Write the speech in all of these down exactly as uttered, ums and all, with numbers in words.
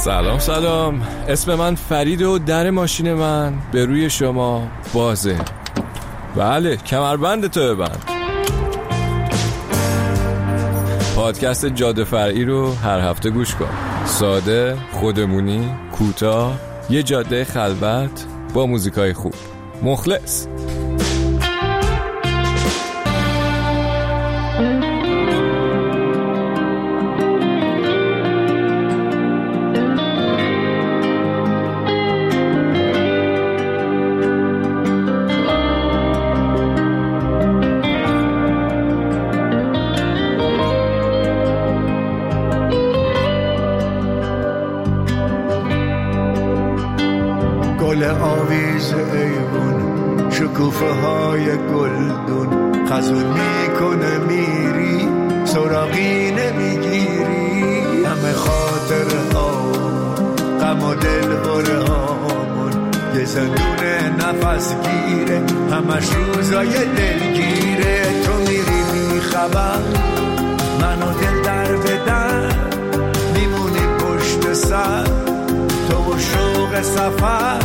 سلام سلام، اسم من فرید و در ماشین من به روی شما بازه. بله، کمربند تو ببند. پادکست جاده فرعی رو هر هفته گوش کن. ساده، خودمونی، کوتاه، یه جاده خلوت با موزیکای خوب. مخلص. گل آویز ایوون، شکوفه های گلدون، خزون میکنه میری سراغی نمیگیری. همه خاطر هامون، غم و دل بره هامون، یه زندون نفس گیره، همش روزای دلگیره. تو میری میخبر منو دل در بدن، میمونی پشت سر تو و شوق سفر.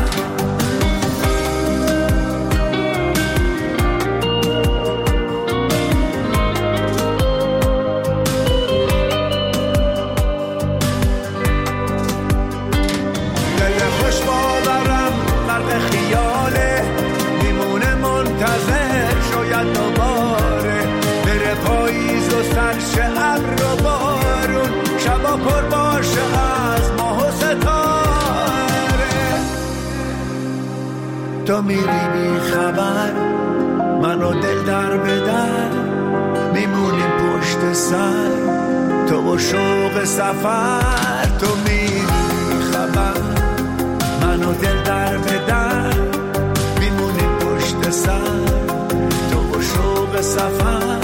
دل خوش باورم غرق خیاله، میمونه منتظر شاید دوباره بره پاییز و سرش ابر و بارون، شبا پر باشه از ماه و ستاره. تو میری بی خبر منو دل در بدر، میمونیم پشت سر تو و شوق سفر. تو میری بی خبر منو دل در بدر، میمونیم پشت سر تو و شوق سفر.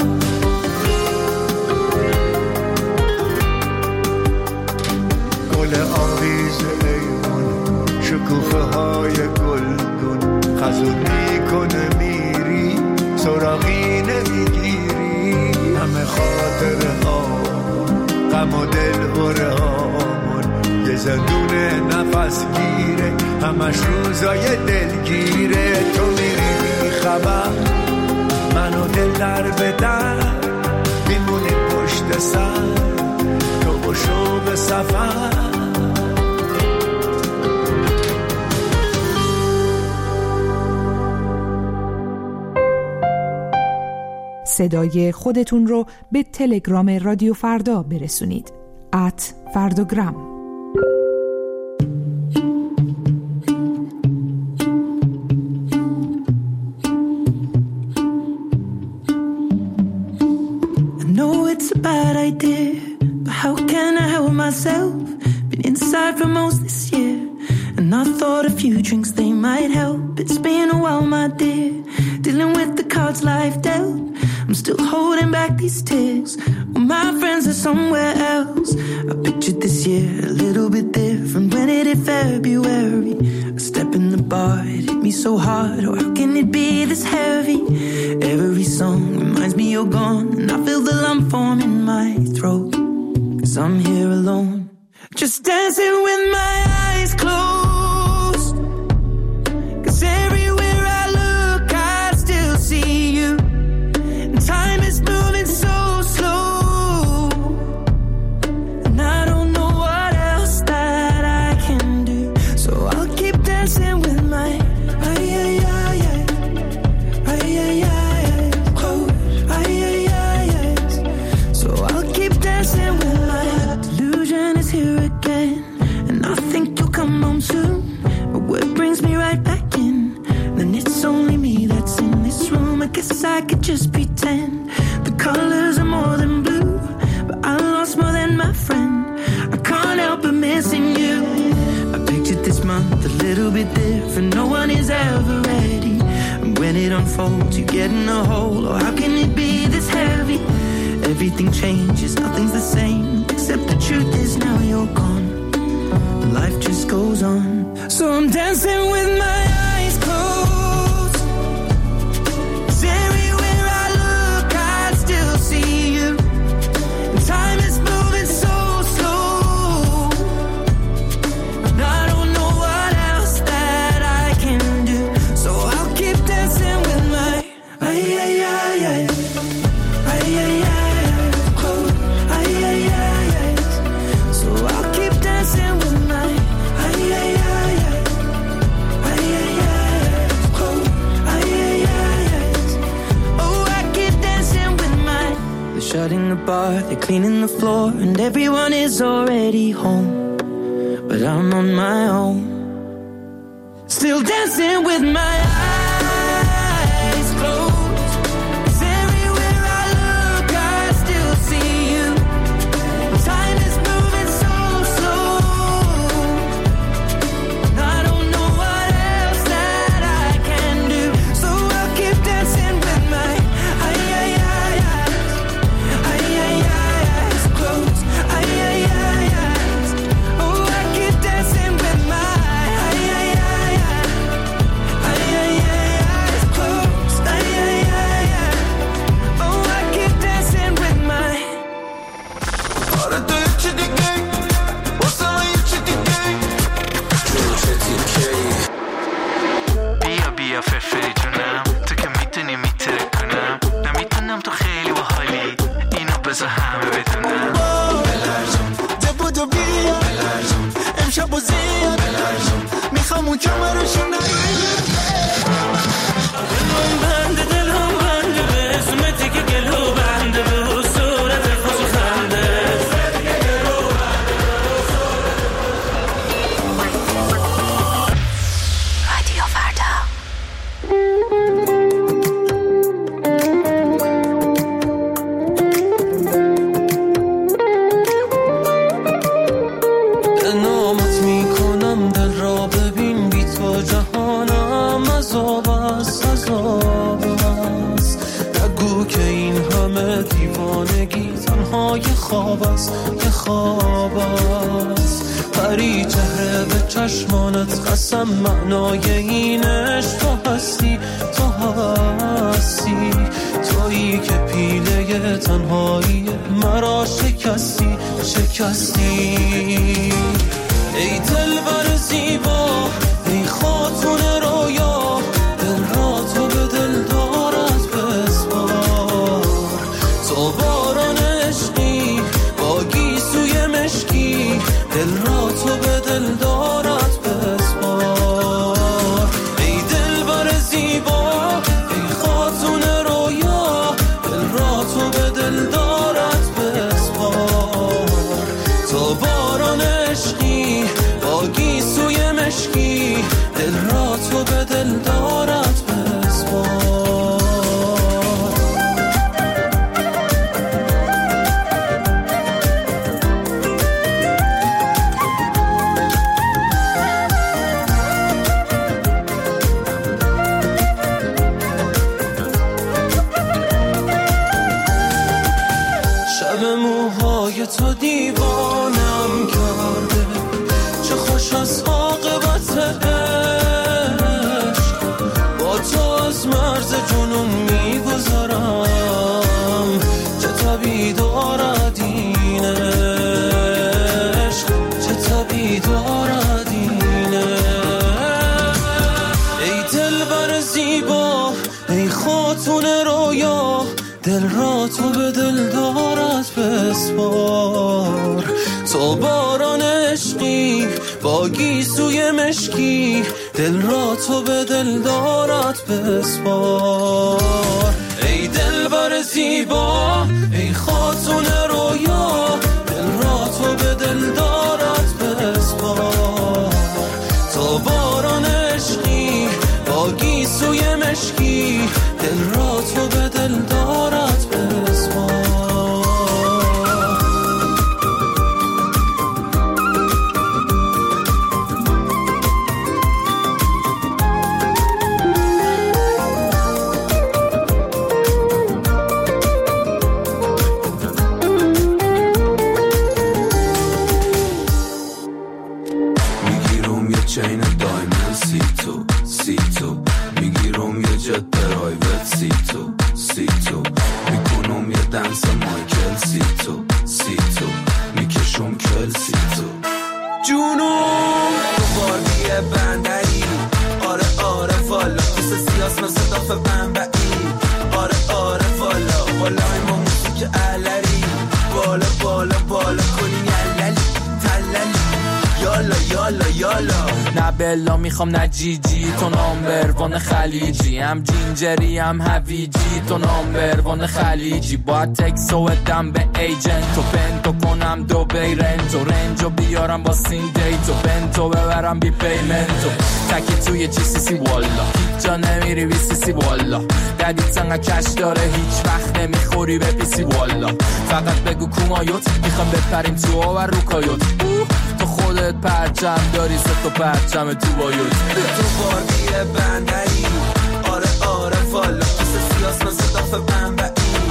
گل آویز ایوون، شکوفه های گلدون، خزون میکنه میری سراغی نمیگیری. همه خاطر هامون، غم و دل بره هامون، یه زندون نفس گیره، همش روزای دلگیره. تو میری بی خبر منو دل در بدر، میمونی پشت سر تو و شوق سفر. صدای خودتون رو به تلگرام رادیو فردا برسونید. ات فردوگرام. I know it's a bad idea, but how can I help myself? Been inside for most this year, and I thought a few drinks they might help. It's been a while, my dear, dealing with the cards life dealt. I'm still holding back these tears, well, my friends are somewhere else. I pictured this year a little bit different when it hit February. A step in the bar, it hit me so hard, oh how can it be this heavy? Every song reminds me you're gone, and I feel the lump form in my throat, 'cause I'm here alone, just dancing with my eyes closed. 'Cause everywhere I look I still see you. Time is moving so slow, and I don't know what else that I can do. So I'll keep dancing with my ay ay ay ay ay ay ay close ay ay ay ay. So I'll keep dancing with my delusion is here again, and I think you'll come home soon. But what brings me right back in? Then it's only me that's in this room. I guess I could just pretend the colors are more than blue, but I lost more than my friend. I can't help but missing you. I pictured this month a little bit different. No one is ever ready, and when it unfolds you get in a hole. Oh how can it be this heavy? Everything changes, nothing's the same, except the truth is now you're gone. Life just goes on, so I'm dancing with my eyes closed. 'Cause everywhere I look I still see you. And time is moving so slow, bar, they're cleaning the floor, and everyone is already home. But I'm on my own, still dancing with my eyes closed. 'Cause everywhere I look, I still see you. Time is moving so slow, and I don't know what else that I can do. So I'll keep dancing with my eyes, eyes, eyes closed. Eyes, eyes. Oh, I keep dancing with my eyes, eyes closed. Oh, I keep dancing with my. بیا بیا فرفری جونم، تو که میتونی میتره کنم، نمیتونم تو خیلی باحالی، اینو بذار همه بدونم. بلرزون دبودو بیا بلرزون، امشب و زیاد بلرزون، میخوام اون کمرشو نگیر. دلم بنده دلم بنده به اسمتی که گلو بنده به صورت خوش و خنده. رادیو فردا. نامت میکنم دل را ببین، بی تو جهانم عذاب است، عذاب است. نگو که این همه دیوانگی تنها یه خواب است، یه خواب است. پری چهره به چشمانت قسم، معنای این عشق تو هستی، تو هستی. تویی که پیله تنهایی مرا شکستی، شکستی. ای دلبر زیبا، ای خاتون رویا، دل را تو به دل دارد بسپار. تو باران عشقی با گیسوی مشکی، دل را تو به دل دارد بسپار. ای دلبر زیبا، ای خاتون رویا، دل را تو به دل دارد بسپار. تو باران عشقی با گیسوی مشکی، دل را تو به دل دارد بسپار. شب موهای تو دیوانم کرده، چه خوش از عاقبت عشق. با تو از مرز جنون میگذرم، چه طبیع دارد این عشق، چه طبیع دارد این عشق. ای دلبر زیبا، ای خاتون رویا، دل را تو به دل دارد بسپار. تو باران عشقی با گیسوی مشکی، دل را تو به دل دارد بسپار. ای دلبر زیبا، ای خاتون رویا، دل را تو به دل دارد بسپار. تو باران عشقی با گیسوی مشکی، دل را تو به دل دارد بسپار. میگیرم یه چین دایمن سی تو سی تو، میگیرم یه جت پرایوت سی تو سی تو، میکنم یه دنس مایکل سی تو سی تو، میکشم کل سی تو. جونم تو باربیه بندری، آره آره والا، مثل سیاس مثل داف بنبعی، آره آره والا، والا ما موسیقی علری، بالا بالا بالا کنین یللی تللی، یالا یالا یالا یالا. نه بلا میخوام نه جی جی، تو نامبروان خلیجی، هم جینجری هم هویجی، تو نامبروان خلیجی. باید تکسو ادم به ایجنت و بنتو کنم دو بی رنتو، رنجو بیارم با سین دیتو، بنتو ببرم بی پیمنتو. تکی توی جی سی سی والا، هیچ جا نمیری بی سی سی والا. ددی تنگا کش داره هیچ وقت نمیخوری به پی سی والا. فقط بگو کومایوت میخوام بپریم تو آور رو کایوت. تو خودت پرچم داری ست و پرچم تو بایوت. تو باردی بندری آره آره والا، کس سیاس مثل داف بنبعی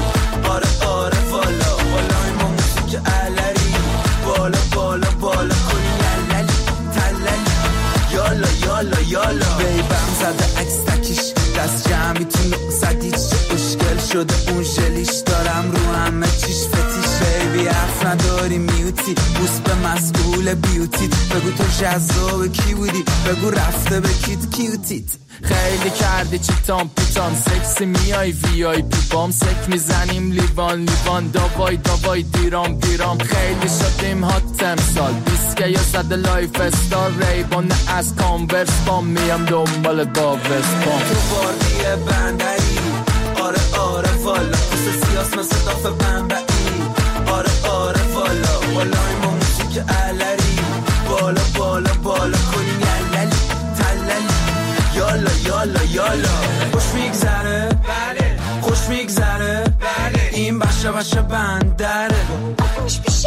آره آره والا. والا این ما موسیقی علری بالا بالا بالا کنی لللی تللی یالا یالا یالا. بیبم زده عکس تکیش دست جمعی تو نقصدیش اشکل شده اون جلیش دارم رو همه چیش فتیش. بیبی حرف نداری میوتی بوس به مسئول بیوتیت، بگو تو جذاب کی بودی بگو رفته به کیت کیوتیت. خیلی کردی چیتام پیتام سکسی میای وی آی پی بام، سک میزنیم لیوان لیوان داوای داوای دیرام دیرام. خیلی شدیم هات تمثال دیسکه یا زده لایف استار، ریبان از کانورس بام میام دنبال با وستپام. تو باردی بندری آره آره والا، کس سیاس مثل داف بنبعی آره آره والا. والا این ما موسیقی علری بالا بالا بالا کنیم یللی تللی یالا یالا یالا. خوش میگذره بله، خوش میگذره بله، این بشه بشه بندره. خوش میشه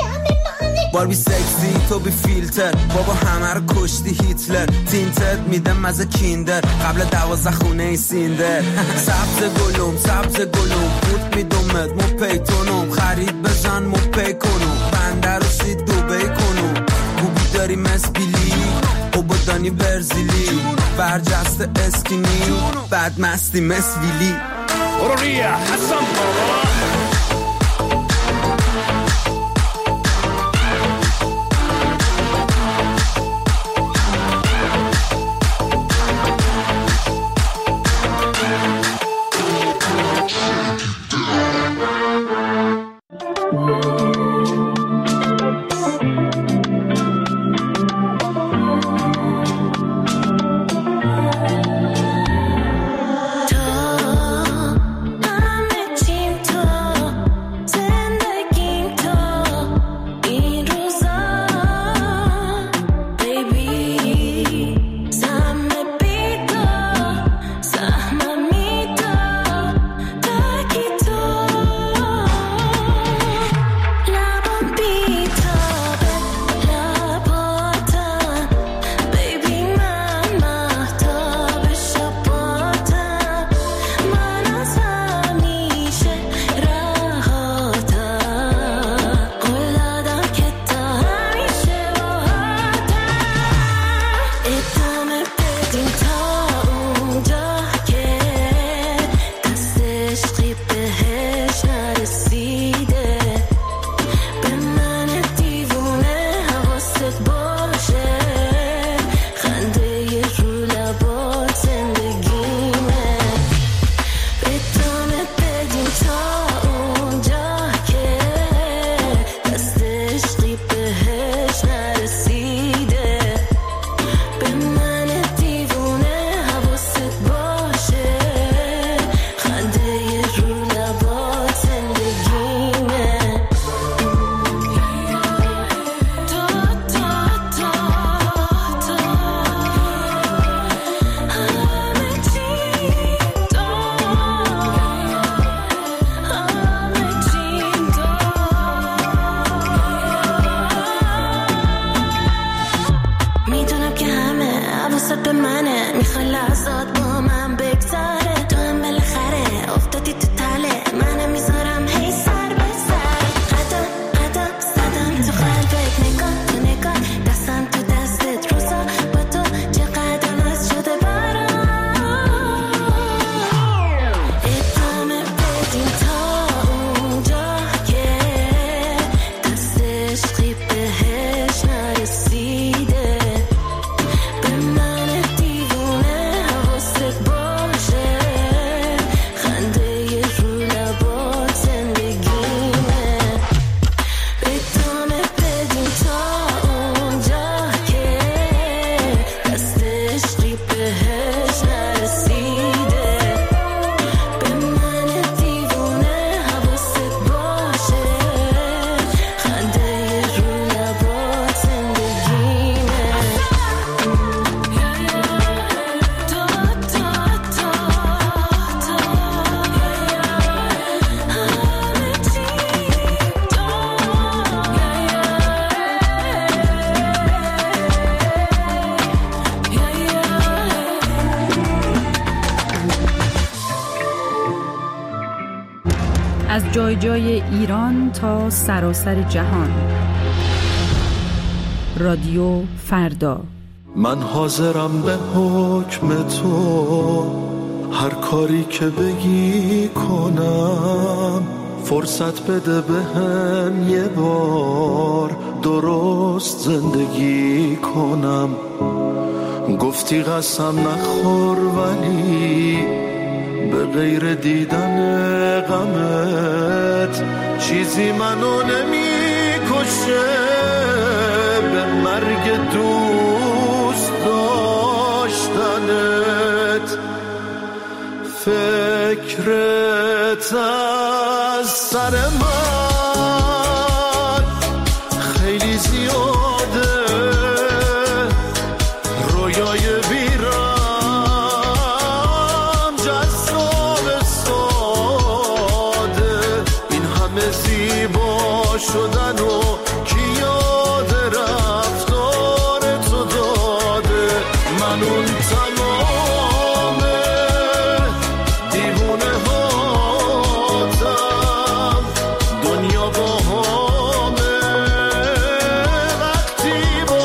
باربی سکسی تو بی فیلتر، بابا همه رو کشتی هیتلر. تینتت میدم مزه کیندر قبل دوازده خونه ای سیندر. سبز گلوم سبز گلوم بود میدومت مو پیتونم، خرید بزن مو پی کنم، بنده رو سی دوبی کنم. بوبی داری مسبیلی او بودانی برزیلی، برجست اسکینی بعد مستی مسویلی. برو ریا حسن بابا. جای جای ایران تا سراسر جهان. رادیو فردا. من حاضرم به حکم تو هر کاری که بگی کنم، فرصت بده بهم یه بار درست زندگی کنم. گفتی قسم نخور ولی به غیر دیدن غمت چیزی منو نمی کشه به مرگ دوست داشتنت. فکرت از سر من خیلی زیاده، رویای ویرم جذاب ساده، این همه زیبا شدن و کی یاد رفتار تو داده. من اون تمام دیوونه هاتم، دنیا با همه وقتی با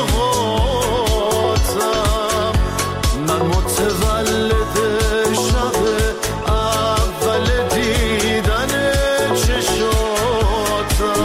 هاتم. من متولد شب اول دیدن چشاتم.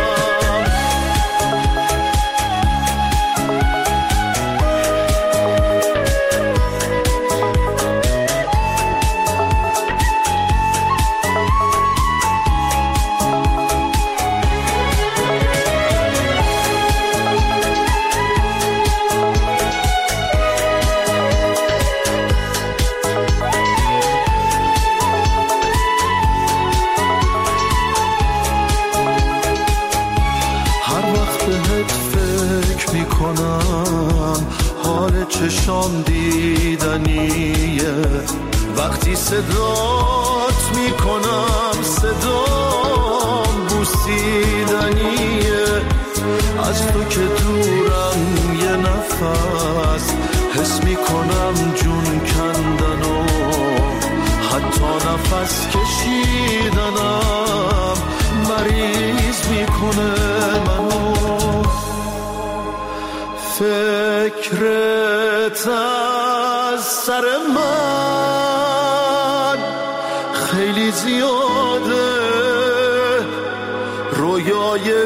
چشام دیدنیه وقتی صدات میکنم، صدام بوسیدنیه. از تو که دورم یه نفس حس میکنم جون کندن و حتی نفس کشیدنم مریض میکنه منو. فکرت از سر من خیلی زیاده، رویای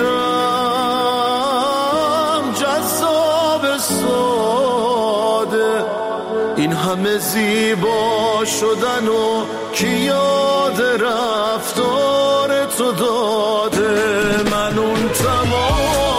بیرم جذاب ساده، این همه زیبا شدن و کی یاد رفتار تو داده. من اون تمام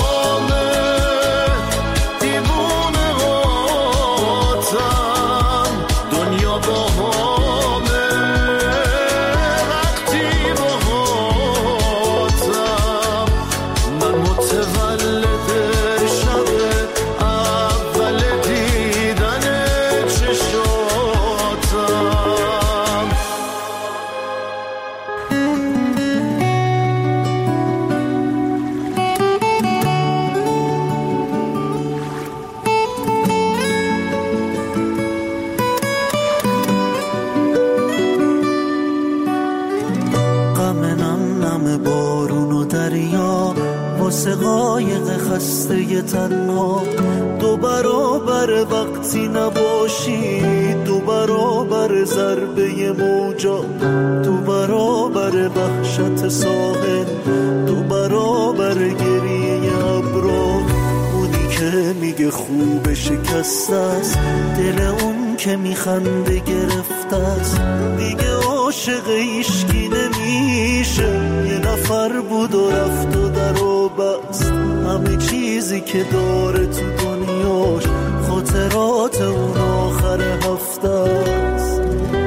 قایق خسته تنها، دو برابر وقتی نباشی، دو برابر ضربه موجا، دو برابر وحشت ساحل، دو برابر گریه ابرا. اونی که میگه خوب شکسته است، دل اون که میخنده گرفته است. دیگه عاشق هیچکی نمیشه، یه نفر بود و رفت و در و بست. همه چیزی که داره تو دنیاش خاطرات اون آخر هفته است.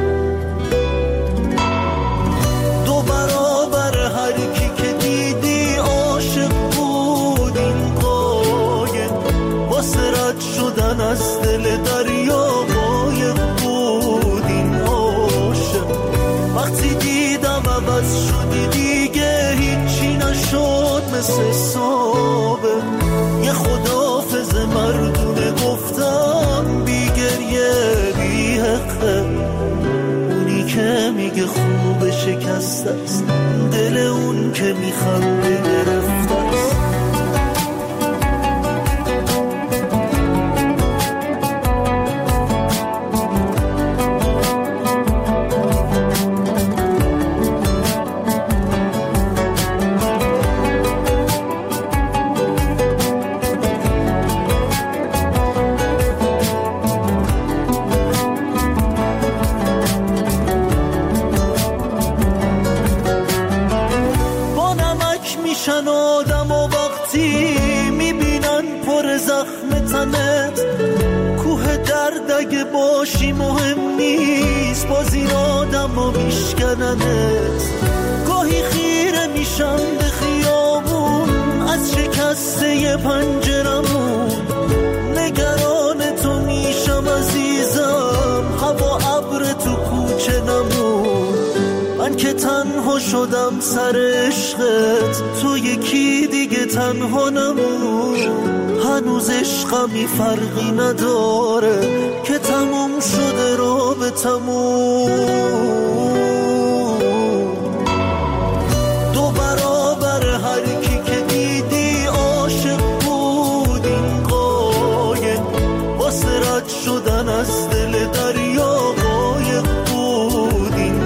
دو برابر هر کی که دیدی عاشق بود، این قایق واسه رد شدن از دل دریا قایق بود. این عاشق وقتی دیدم عوض شدی دیگه هیچی نشد مثل صابه. یه خداحافظ مردونه گفتم بی گریه بی حقه. اونی که میگه خوب شکست شکست است، دل اون که میخنده گرفته است. آدم و وقتی میبینن پر زخم تنت، کوه درد اگه باشی مهم نیست، باز این آدم و میشکننت. گاهی خیره میشم به خیابون از شکسته پنجرمون، نگران تو میشم عزیزم، هوا ابر تو کوچه نمون. من که تنها شدم سر عشقت، تو یکی دیگه تنها نمون. هنوز عشقمی فرقی نداره که تموم شده رابطمون. دو برابر هر کی که دیدی عاشق بود، این قایق واسه رد شدن از دل دریا قایق بود. این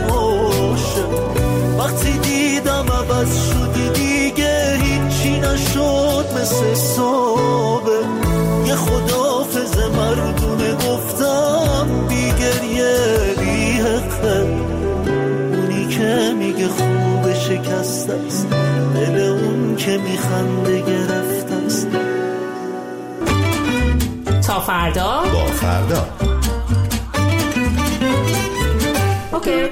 وقتی دیدم عوض شدی دیگه هیچی نشد مثل صبح. یه خداحافظ مردونه گفتم بی گریه بی حقه. اونی که میگه خوب شکست است، دل اون که میخنده گرفته است. تا فردا با فردا اوکی.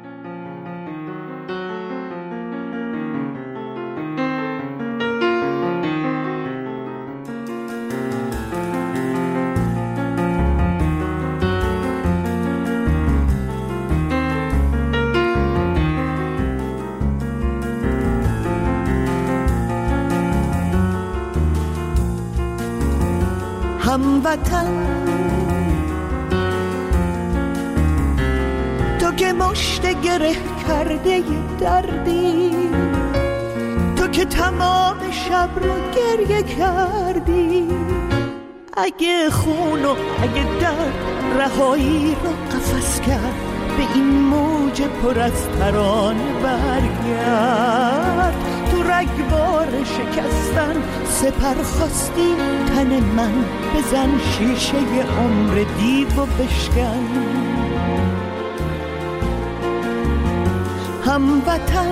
هموطن تو که مشت گره کرده دردی، تو که تمام شب رو گریه کردی. اگه خون و اگه درد رهایی رو قفس کرد، به این موج پر از ترانه برگرد. تو رگبار شکستن سپر خواستی تن من، بزن شیشه عمر دیو و بشکن. هموطن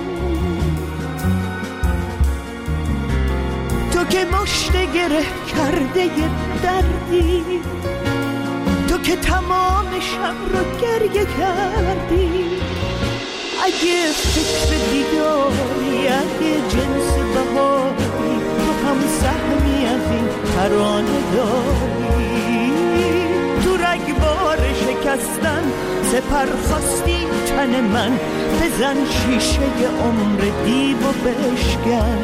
تو که مشت گره کرده دردی، تو که تمام شب رو گریه کردی. اگه فکر دیداری، اگه جنس بهاری، تو هم سهمی از این ترانه داری. تو رگبار شکستن سپر خواستی تن من، بزن شیشه عمر دیو و بشکن.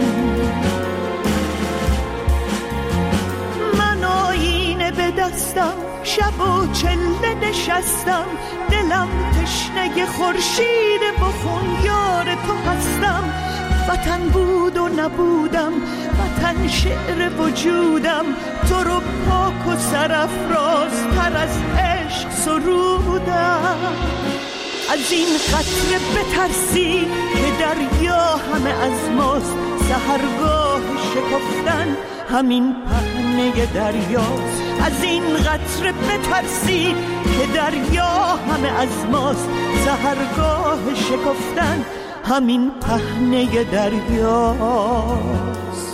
من آینه به دستم، شب و چله نشستم، دلم تشنه خورشید بخون یار تو هستم. وطن بود و نبودم، وطن شعر وجودم، تو رو پاک و سرافراز تر از عشق سرودم. از این قطره بترسی که دریا همه از ماست، سحرگاه شکفتن همین پهنه دریاست. از این قطره بترسی که دریا همه از ماست، سحرگاه شکفتن همین پهنه دریاست.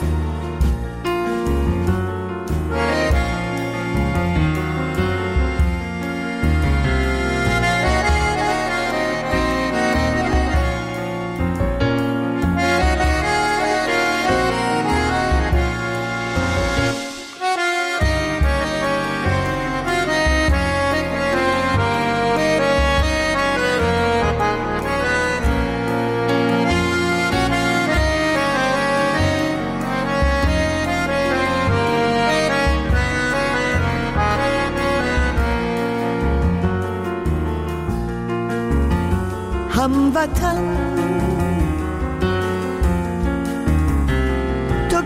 هموطن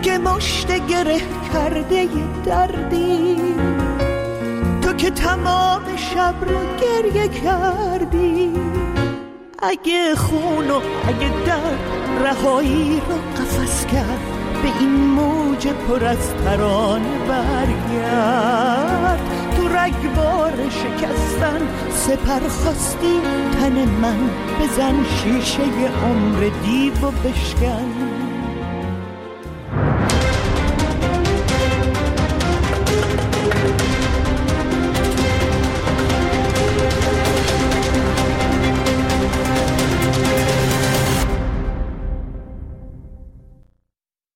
که مشت گره کرده دردی، تو که تمام شب رو گریه کردی. اگه خون و اگه درد رهایی رو قفس کرد، به این موج پر از ترانه برگرد. تو رگبار شکستن سپر خواستی تن من، بزن شیشه عمر دیو و بشکن.